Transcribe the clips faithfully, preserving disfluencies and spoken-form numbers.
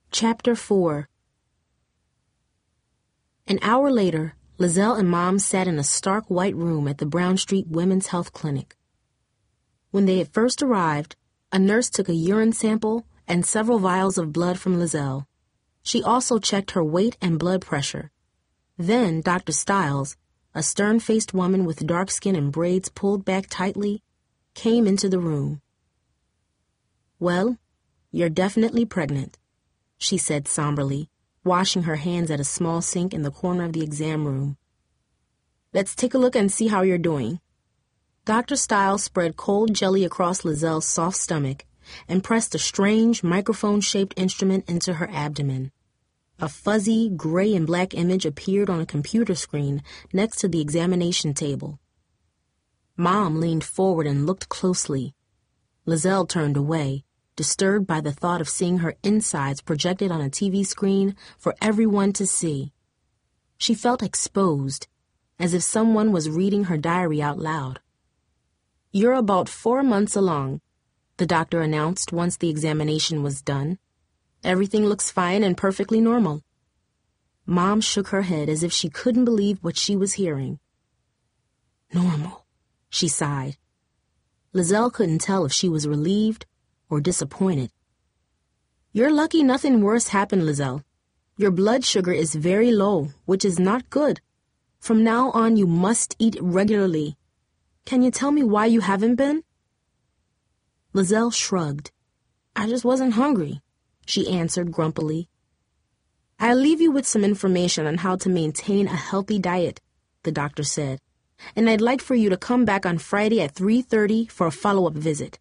Chapter four. An hour later, Lizelle and Mom sat in a stark white room at the Brown Street Women's Health Clinic. When they had first arrived, a nurse took a urine sample and several vials of blood from Lizelle. She also checked her weight and blood pressure. Then Doctor Stiles, a stern-faced woman with dark skin and braids pulled back tightly, came into the room. "Well, you're definitely pregnant," she said somberly, washing her hands at a small sink in the corner of the exam room. "Let's take a look and see how you're doing." Doctor Stiles spread cold jelly across Lizelle's soft stomach and pressed a strange microphone-shaped instrument into her abdomen. A fuzzy, gray and black image appeared on a computer screen next to the examination table. Mom leaned forward and looked closely. Lizelle turned away, disturbed by the thought of seeing her insides projected on a T V screen for everyone to see. She felt exposed, as if someone was reading her diary out loud. "You're about four months along," the doctor announced once the examination was done. "Everything looks fine and perfectly normal." Mom shook her head as if she couldn't believe what she was hearing. "Normal," she sighed. Lizelle couldn't tell if she was relieved or disappointed. "You're lucky nothing worse happened, Lizelle. Your blood sugar is very low, which is not good. From now on, you must eat regularly. Can you tell me why you haven't been?" Lizelle shrugged. "I just wasn't hungry," she answered grumpily. "I'll leave you with some information on how to maintain a healthy diet," the doctor said, "and I'd like for you to come back on Friday at three thirty for a follow-up visit."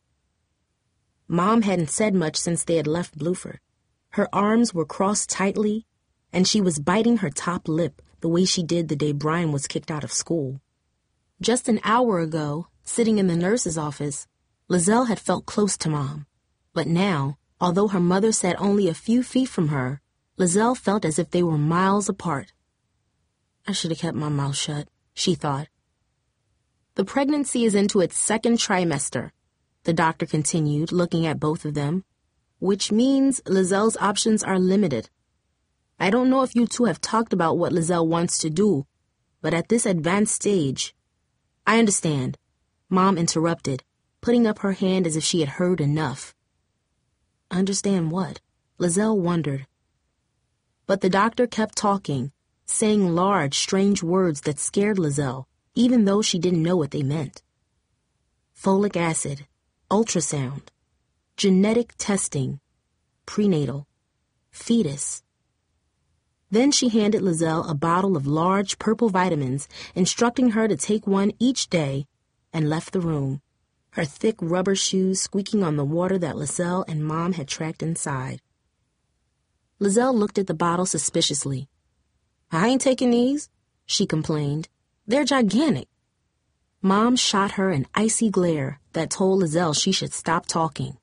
Mom hadn't said much since they had left Bluford. Her arms were crossed tightly, and she was biting her top lip the way she did the day Brian was kicked out of school. Just an hour ago, sitting in the nurse's office, Lizelle had felt close to Mom. But now, although her mother sat only a few feet from her, Lizelle felt as if they were miles apart. "I should have kept my mouth shut," she thought. "The pregnancy is into its second trimester," the doctor continued, looking at both of them, "which means Lizelle's options are limited. I don't know if you two have talked about what Lizelle wants to do, but at this advanced stage—" "I understand," Mom interrupted, putting up her hand as if she had heard enough. Understand what? Lizelle wondered. But the doctor kept talking, saying large, strange words that scared Lizelle, even though she didn't know what they meant. Folic acid, ultrasound, genetic testing, prenatal, fetus. Then she handed Lizelle a bottle of large purple vitamins, instructing her to take one each day, and left the room, her thick rubber shoes squeaking on the water that Lizelle and Mom had tracked inside. Lizelle looked at the bottle suspiciously. "I ain't taking these," she complained. "They're gigantic." Mom shot her an icy glare that told Lizelle she should stop talking.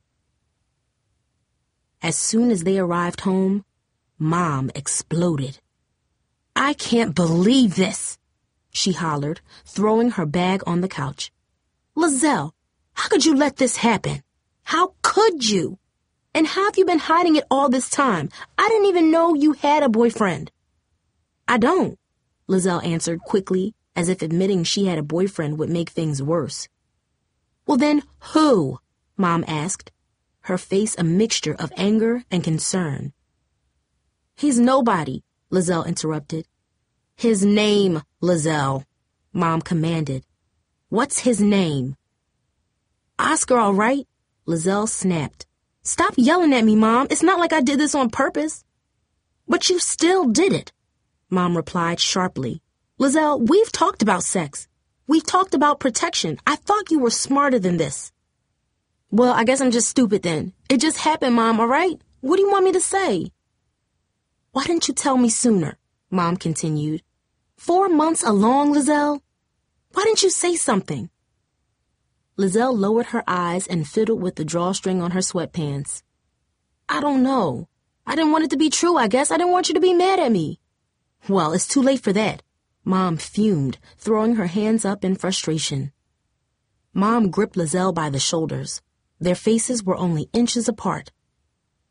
As soon as they arrived home, Mom exploded. "I can't believe this," she hollered, throwing her bag on the couch. "Lizelle, how could you let this happen? How could you? And how have you been hiding it all this time? I didn't even know you had a boyfriend." "I don't," Lizelle answered quickly, as if admitting she had a boyfriend would make things worse. "Well then, who?" Mom asked, her face a mixture of anger and concern. "He's nobody," Lizelle interrupted. "His name, Lizelle," Mom commanded. "What's his name?" "Oscar, all right," Lizelle snapped. "Stop yelling at me, Mom. It's not like I did this on purpose." "But you still did it," Mom replied sharply. "Lizelle, we've talked about sex. We've talked about protection. I thought you were smarter than this." "Well, I guess I'm just stupid then. It just happened, Mom, all right? What do you want me to say?" "Why didn't you tell me sooner?" Mom continued. "Four months along, Lizelle? Why didn't you say something?" Lizelle lowered her eyes and fiddled with the drawstring on her sweatpants. "I don't know. I didn't want it to be true, I guess. I didn't want you to be mad at me." "Well, it's too late for that," Mom fumed, throwing her hands up in frustration. Mom gripped Lizelle by the shoulders. Their faces were only inches apart.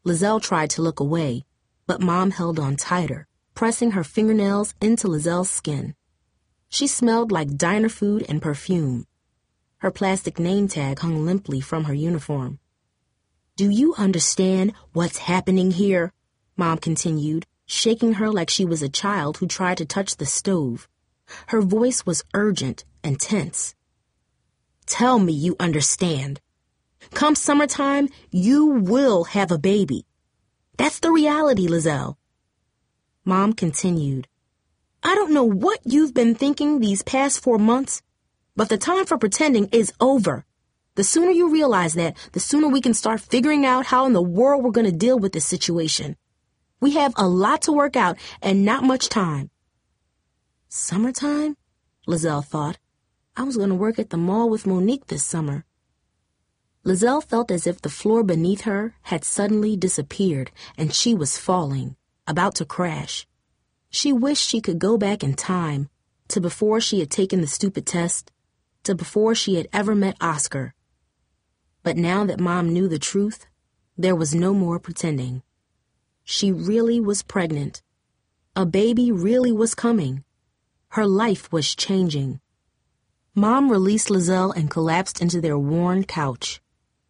Lizelle tried to look away, but Mom held on tighter, pressing her fingernails into Lizelle's skin. She smelled like diner food and perfume. Her plastic name tag hung limply from her uniform. "Do you understand what's happening here?" Mom continued, shaking her like she was a child who tried to touch the stove. Her voice was urgent and tense. "Tell me you understand. Come summertime, you will have a baby. That's the reality, Lizelle." Mom continued, "I don't know what you've been thinking these past four months, but the time for pretending is over. The sooner you realize that, the sooner we can start figuring out how in the world we're going to deal with this situation. We have a lot to work out and not much time." Summertime? Lizelle thought. I was going to work at the mall with Monique this summer. Lizelle felt as if the floor beneath her had suddenly disappeared and she was falling, about to crash. She wished she could go back in time, to before she had taken the stupid test, to before she had ever met Oscar. But now that Mom knew the truth, there was no more pretending. She really was pregnant. A baby really was coming. Her life was changing. Mom released Lizelle and collapsed into their worn couch.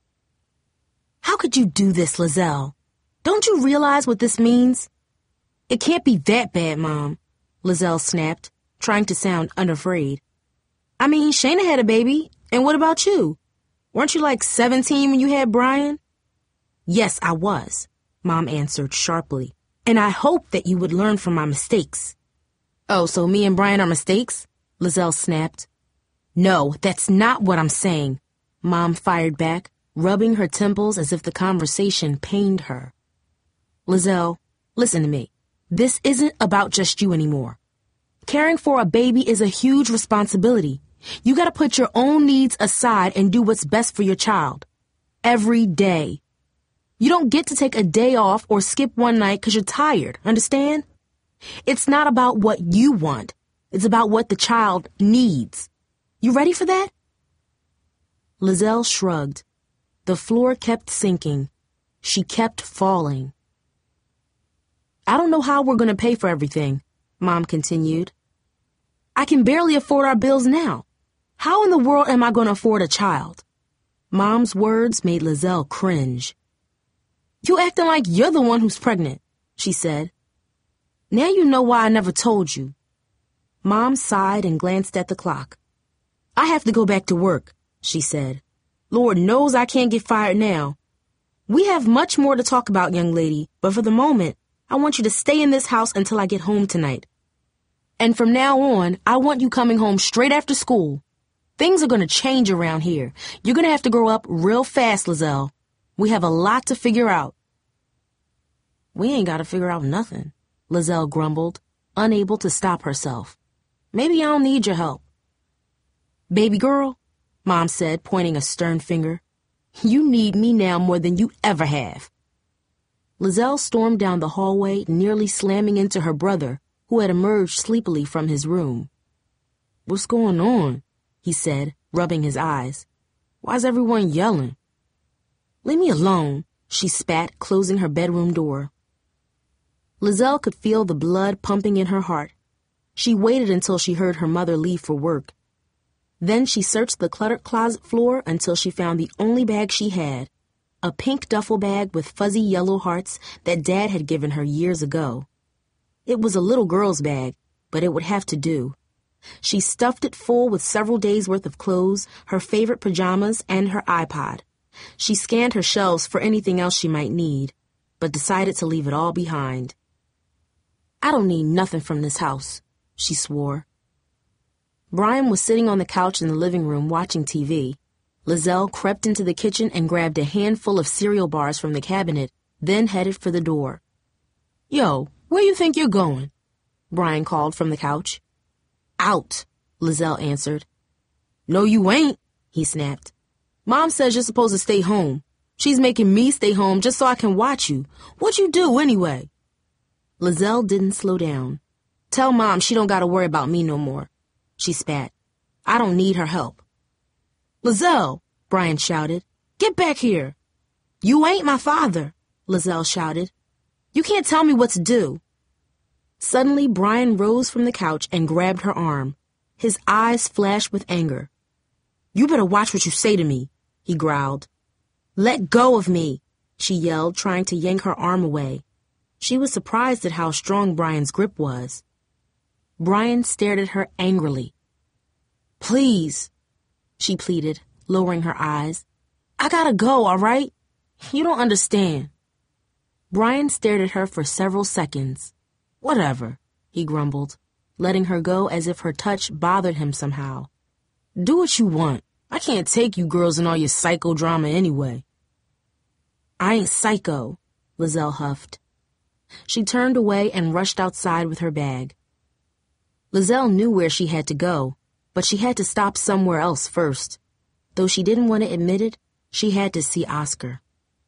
"How could you do this, Lizelle? Don't you realize what this means?" "It can't be that bad, Mom," Lizelle snapped, trying to sound unafraid. "I mean, Shayna had a baby, and what about you? Weren't you like seventeen when you had Brian?" "Yes, I was," Mom answered sharply, "and I hoped that you would learn from my mistakes." "Oh, so me and Brian are mistakes?" Lizelle snapped. "No, that's not what I'm saying," Mom fired back, rubbing her temples as if the conversation pained her. "Lizelle, listen to me. This isn't about just you anymore. Caring for a baby is a huge responsibility. You gotta put your own needs aside and do what's best for your child. Every day. You don't get to take a day off or skip one night because you're tired, understand? It's not about what you want. It's about what the child needs. You ready for that?" Lizelle shrugged. The floor kept sinking. She kept falling. "I don't know how we're going to pay for everything," Mom continued. "I can barely afford our bills now. How in the world am I going to afford a child?" Mom's words made Lizelle cringe. "You acting like you're the one who's pregnant," she said. "Now you know why I never told you." Mom sighed and glanced at the clock. "I have to go back to work," she said. "Lord knows I can't get fired now. We have much more to talk about, young lady, but for the moment, I want you to stay in this house until I get home tonight. And from now on, I want you coming home straight after school. Things are going to change around here. You're going to have to grow up real fast, Lizelle. We have a lot to figure out." "We ain't got to figure out nothing," Lizelle grumbled, unable to stop herself. "Maybe I don't need your help." "Baby girl," Mom said, pointing a stern finger, "you need me now more than you ever have." Lizelle stormed down the hallway, nearly slamming into her brother, who had emerged sleepily from his room. "What's going on?" he said, rubbing his eyes. "Why's everyone yelling?" "Leave me alone," she spat, closing her bedroom door. Lizelle could feel the blood pumping in her heart. She waited until she heard her mother leave for work. Then she searched the cluttered closet floor until she found the only bag she had, a pink duffel bag with fuzzy yellow hearts that Dad had given her years ago. It was a little girl's bag, but it would have to do. She stuffed it full with several days' worth of clothes, her favorite pajamas, and her iPod. She scanned her shelves for anything else she might need, but decided to leave it all behind. "I don't need nothing from this house," she swore. Brian was sitting on the couch in the living room watching T V. Lizelle crept into the kitchen and grabbed a handful of cereal bars from the cabinet, then headed for the door. "Yo, where you think you're going?" Brian called from the couch. "Out," Lizelle answered. "No, you ain't," he snapped. "Mom says you're supposed to stay home. She's making me stay home just so I can watch you. What'd you do anyway?" Lizelle didn't slow down. "Tell Mom she don't gotta worry about me no more," she spat. "I don't need her help." "Lizelle," Brian shouted, "get back here." "You ain't my father," Lizelle shouted. "You can't tell me what to do." Suddenly, Brian rose from the couch and grabbed her arm. His eyes flashed with anger. "You better watch what you say to me," he growled. "Let go of me," she yelled, trying to yank her arm away. She was surprised at how strong Brian's grip was. Brian stared at her angrily. "Please," she pleaded, lowering her eyes. "I gotta go, all right? You don't understand." Brian stared at her for several seconds. "Whatever," he grumbled, letting her go as if her touch bothered him somehow. "Do what you want. I can't take you girls and all your psychodrama anyway." "I ain't psycho," Lizelle huffed. She turned away and rushed outside with her bag. Lizelle knew where she had to go, but she had to stop somewhere else first. Though she didn't want to admit it, she had to see Oscar.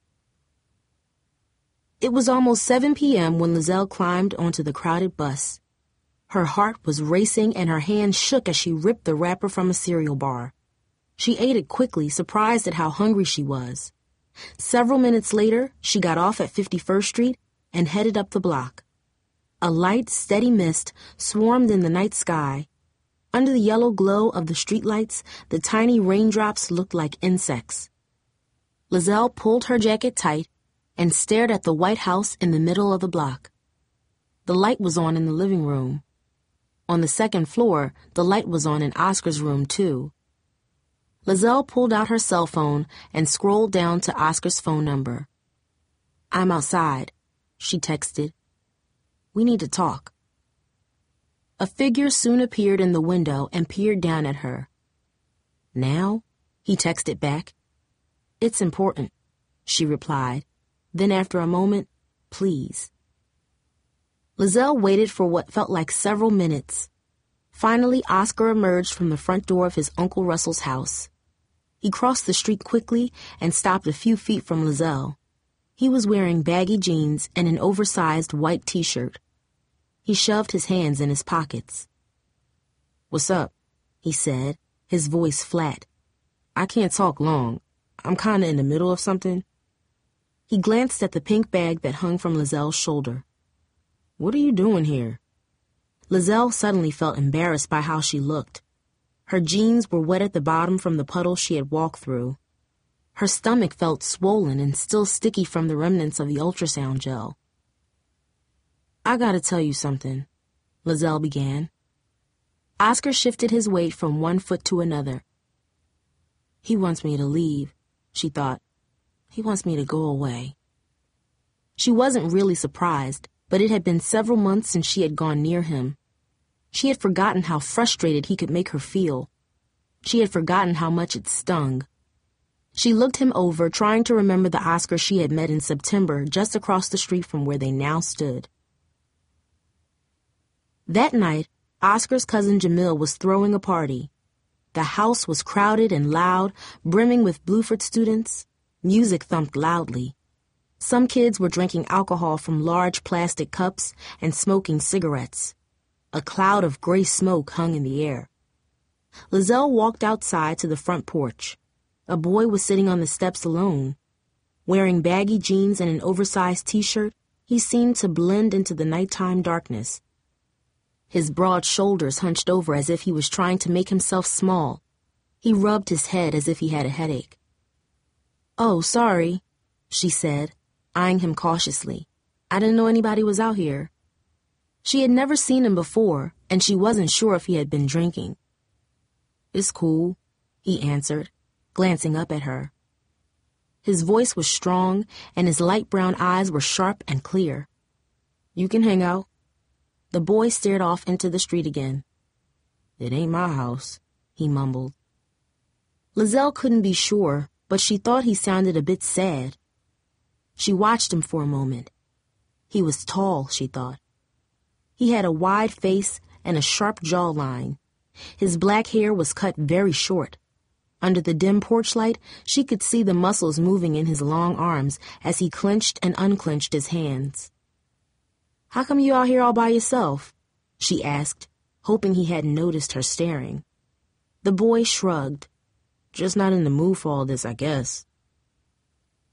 It was almost seven p.m. when Lizelle climbed onto the crowded bus. Her heart was racing and her hand shook as she ripped the wrapper from a cereal bar. She ate it quickly, surprised at how hungry she was. Several minutes later, she got off at fifty-first Street and headed up the block. A light, steady mist swarmed in the night sky. Under the yellow glow of the streetlights, the tiny raindrops looked like insects. Lizelle pulled her jacket tight and stared at the white house in the middle of the block. The light was on in the living room. On the second floor, the light was on in Oscar's room, too. Lizelle pulled out her cell phone and scrolled down to Oscar's phone number. "I'm outside," she texted. "We need to talk." A figure soon appeared in the window and peered down at her. "Now?" he texted back. "It's important," she replied. Then after a moment, "Please." Lizelle waited for what felt like several minutes. Finally, Oscar emerged from the front door of his Uncle Russell's house. He crossed the street quickly and stopped a few feet from Lizelle. He was wearing baggy jeans and an oversized white t-shirt. He shoved his hands in his pockets. "What's up?" he said, his voice flat. "I can't talk long. I'm kinda in the middle of something." He glanced at the pink bag that hung from Lizelle's shoulder. "What are you doing here?" Lizelle suddenly felt embarrassed by how she looked. Her jeans were wet at the bottom from the puddle she had walked through. Her stomach felt swollen and still sticky from the remnants of the ultrasound gel. "I gotta tell you something," Lizelle began. Oscar shifted his weight from one foot to another. "He wants me to leave," she thought. "He wants me to go away." She wasn't really surprised, but it had been several months since she had gone near him. She had forgotten how frustrated he could make her feel. She had forgotten how much it stung. She looked him over, trying to remember the Oscar she had met in September just across the street from where they now stood. That night, Oscar's cousin Jamil was throwing a party. The house was crowded and loud, brimming with Bluford students. Music thumped loudly. Some kids were drinking alcohol from large plastic cups and smoking cigarettes. A cloud of gray smoke hung in the air. Lizelle walked outside to the front porch. A boy was sitting on the steps alone. Wearing baggy jeans and an oversized t-shirt, he seemed to blend into the nighttime darkness. His broad shoulders hunched over as if he was trying to make himself small. He rubbed his head as if he had a headache. "Oh, sorry," she said, eyeing him cautiously. "I didn't know anybody was out here." She had never seen him before, and she wasn't sure if he had been drinking. "It's cool," he answered, glancing up at her. His voice was strong, and his light brown eyes were sharp and clear. "You can hang out." The boy stared off into the street again. "It ain't my house," he mumbled. Lizelle couldn't be sure, but she thought he sounded a bit sad. She watched him for a moment. He was tall, she thought. He had a wide face and a sharp jawline. His black hair was cut very short. Under the dim porch light, she could see the muscles moving in his long arms as he clenched and unclenched his hands. "How come you out here all by yourself?" she asked, hoping he hadn't noticed her staring. The boy shrugged. "Just not in the mood for all this, I guess."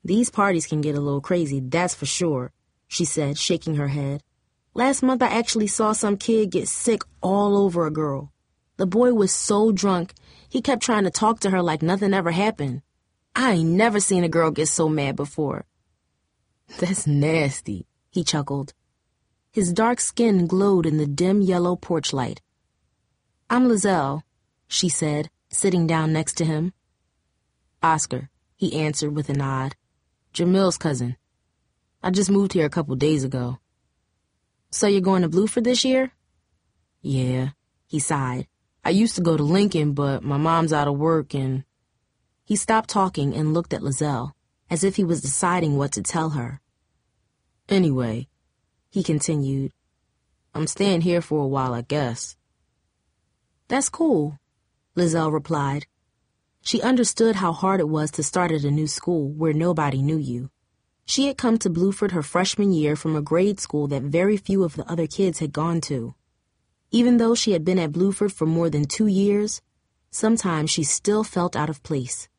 These parties can get a little crazy, that's for sure, she said, shaking her head. Last month I actually saw some kid get sick all over a girl. The boy was so drunk, he kept trying to talk to her like nothing ever happened. I ain't never seen a girl get so mad before. That's nasty, he chuckled. His dark skin glowed in the dim yellow porch light. I'm Lizelle, she said, sitting down next to him. Oscar, he answered with a nod. Jamil's cousin. I just moved here a couple days ago. So you're going to Bluford this year? Yeah, he sighed. I used to go to Lincoln, but my mom's out of work and... He stopped talking and looked at Lizelle, as if he was deciding what to tell her. Anyway, he continued, I'm staying here for a while, I guess. That's cool, Lizelle replied. She understood how hard it was to start at a new school where nobody knew you. She had come to Bluford her freshman year from a grade school that very few of the other kids had gone to. Even though she had been at Bluford for more than two years, sometimes she still felt out of place.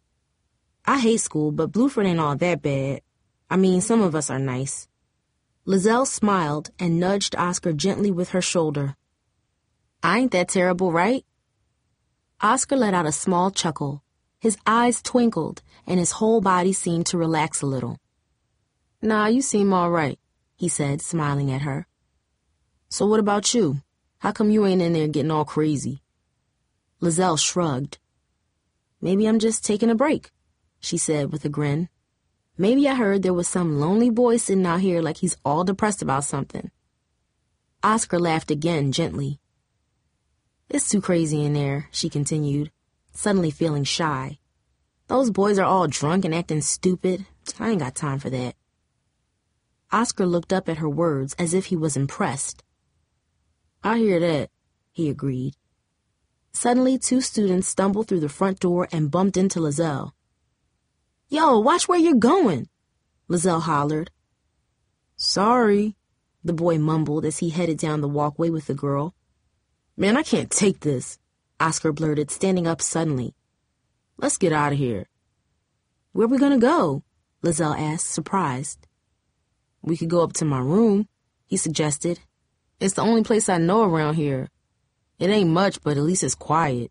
I hate school, but Bluford ain't all that bad. I mean, some of us are nice. Lizelle smiled and nudged Oscar gently with her shoulder. I ain't that terrible, right? Oscar let out a small chuckle. His eyes twinkled, and his whole body seemed to relax a little. Nah, you seem all right, he said, smiling at her. So what about you? How come you ain't in there getting all crazy? Lizelle shrugged. Maybe I'm just taking a break, she said with a grin. Maybe I heard there was some lonely boy sitting out here like he's all depressed about something. Oscar laughed again, gently. It's too crazy in there, she continued, suddenly feeling shy. Those boys are all drunk and acting stupid. I ain't got time for that. Oscar looked up at her words as if he was impressed. I hear that, he agreed. Suddenly, two students stumbled through the front door and bumped into Lizelle. Yo, watch where you're going, Lizelle hollered. Sorry, the boy mumbled as he headed down the walkway with the girl. Man, I can't take this, Oscar blurted, standing up suddenly. Let's get out of here. Where we gonna go? Lizelle asked, surprised. We could go up to my room, he suggested. It's the only place I know around here. It ain't much, but at least it's quiet.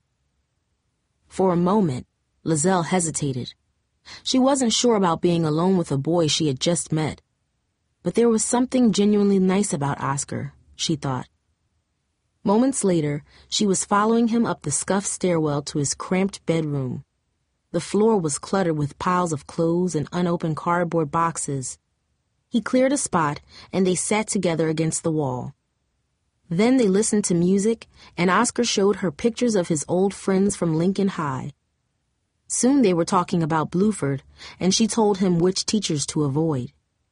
For a moment, Lizelle hesitated. She wasn't sure about being alone with a boy she had just met. But there was something genuinely nice about Oscar, she thought. Moments later, she was following him up the scuffed stairwell to his cramped bedroom. The floor was cluttered with piles of clothes and unopened cardboard boxes. He cleared a spot, and they sat together against the wall. Then they listened to music, and Oscar showed her pictures of his old friends from Lincoln High. Soon they were talking about Bluford, and she told him which teachers to avoid.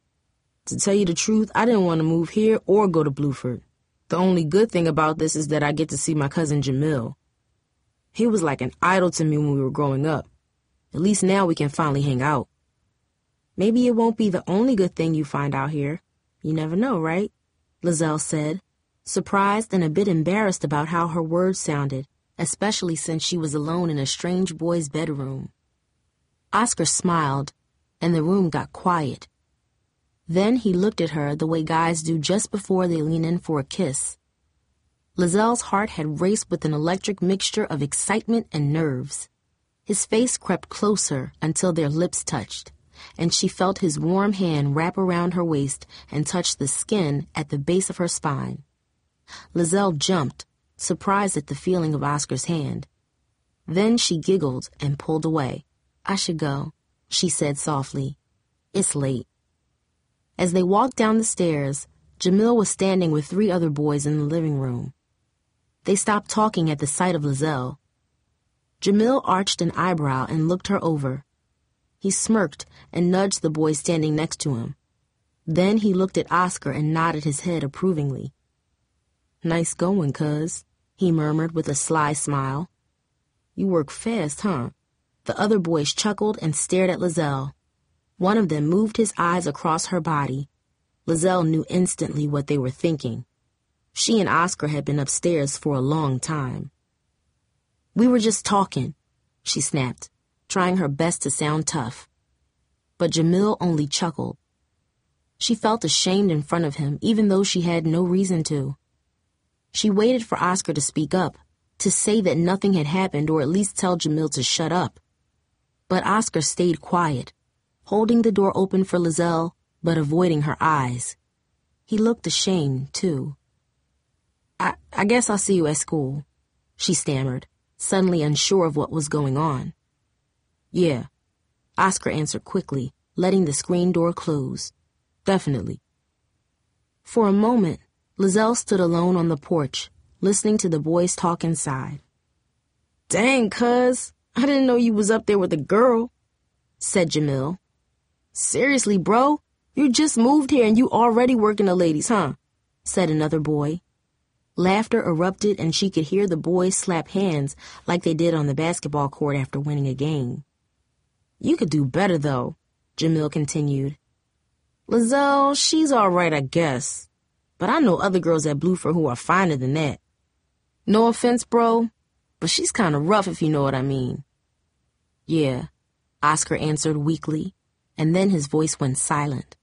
To tell you the truth, I didn't want to move here or go to Bluford. The only good thing about this is that I get to see my cousin Jamil. He was like an idol to me when we were growing up. At least now we can finally hang out. Maybe it won't be the only good thing you find out here. You never know, right? Lizelle said, surprised and a bit embarrassed about how her words sounded, especially since she was alone in a strange boy's bedroom. Oscar smiled, and the room got quiet. Then he looked at her the way guys do just before they lean in for a kiss. Lizelle's heart had raced with an electric mixture of excitement and nerves. His face crept closer until their lips touched, and she felt his warm hand wrap around her waist and touch the skin at the base of her spine. Lizelle jumped, surprised at the feeling of Oscar's hand. Then she giggled and pulled away. I should go, she said softly. It's late. As they walked down the stairs, Jamil was standing with three other boys in the living room. They stopped talking at the sight of Lizelle. Jamil arched an eyebrow and looked her over. He smirked and nudged the boy standing next to him. Then he looked at Oscar and nodded his head approvingly. Nice going, cuz, he murmured with a sly smile. You work fast, huh? The other boys chuckled and stared at Lizelle. One of them moved his eyes across her body. Lizelle knew instantly what they were thinking. She and Oscar had been upstairs for a long time. We were just talking, she snapped, trying her best to sound tough. but Jamil only chuckled. She felt ashamed in front of him, even though she had no reason to. She waited for Oscar to speak up, to say that nothing had happened or at least tell Jamil to shut up. But Oscar stayed quiet, holding the door open for Lizelle, but avoiding her eyes. He looked ashamed, too. I, I guess I'll see you at school, she stammered, suddenly unsure of what was going on. Yeah, Oscar answered quickly, letting the screen door close. Definitely. For a moment, Lizelle stood alone on the porch, listening to the boys talk inside. Dang, cuz, I didn't know you was up there with a girl, said Jamil. Seriously, bro, you just moved here and you already working the ladies, huh? Said another boy. Laughter erupted and she could hear the boys slap hands like they did on the basketball court after winning a game. You could do better, though, Jamil continued. Lizelle, she's all right, I guess. But I know other girls at Bluford who are finer than that. No offense, bro, but she's kind of rough if you know what I mean. Yeah, Oscar answered weakly, and then his voice went silent.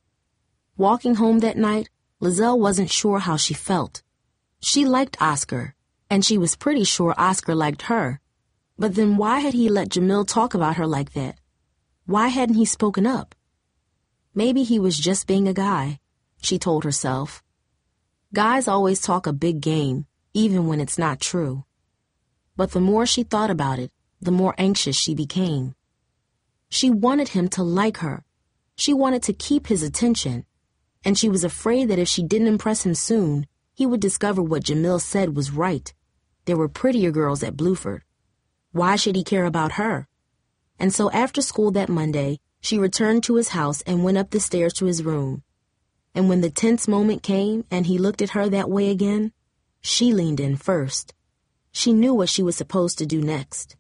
Walking home that night, Lizelle wasn't sure how she felt. She liked Oscar, and she was pretty sure Oscar liked her. But then why had he let Jamil talk about her like that? Why hadn't he spoken up? Maybe he was just being a guy, she told herself. Guys always talk a big game, even when it's not true. But the more she thought about it, the more anxious she became. She wanted him to like her. She wanted to keep his attention. And she was afraid that if she didn't impress him soon, he would discover what Jamil said was right. There were prettier girls at Bluford. Why should he care about her? And so after school that Monday, she returned to his house and went up the stairs to his room. And when the tense moment came and he looked at her that way again, she leaned in first. She knew what she was supposed to do next.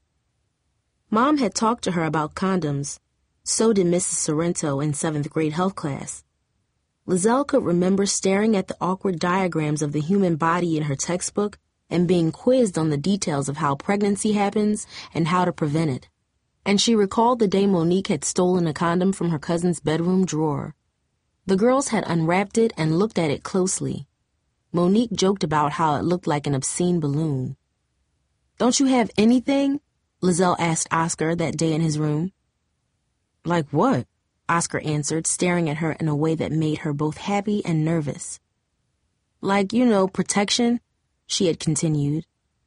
Mom had talked to her about condoms. So did Missus Sorrento in seventh grade health class. Lizelle could remember staring at the awkward diagrams of the human body in her textbook and being quizzed on the details of how pregnancy happens and how to prevent it. And she recalled the day Monique had stolen a condom from her cousin's bedroom drawer. The girls had unwrapped it and looked at it closely. Monique joked about how it looked like an obscene balloon. Don't you have anything? Lizelle asked Oscar that day in his room. Like what? Oscar answered, staring at her in a way that made her both happy and nervous. Like, you know, protection, she had continued.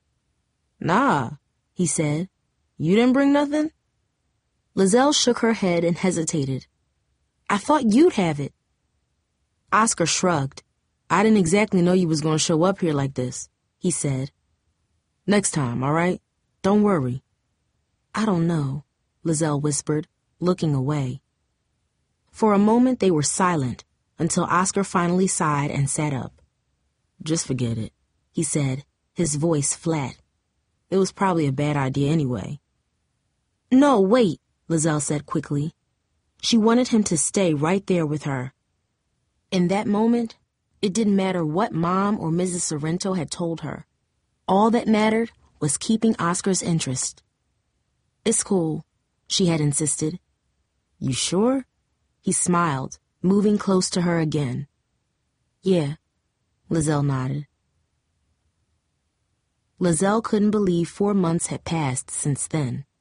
Nah, he said. You didn't bring nothing? Lizelle shook her head and hesitated. I thought you'd have it. Oscar shrugged. I didn't exactly know you was going to show up here like this, he said. Next time, all right? Don't worry. I don't know, Lizelle whispered, looking away. For a moment they were silent, until Oscar finally sighed and sat up. Just forget it, he said, his voice flat. It was probably a bad idea anyway. No, wait, Lizelle said quickly. She wanted him to stay right there with her. In that moment, it didn't matter what Mom or Missus Sorrento had told her. All that mattered was keeping Oscar's interest. It's cool, she had insisted. You sure? He smiled, moving close to her again. Yeah, Lizelle nodded. Lizelle couldn't believe four months had passed since then.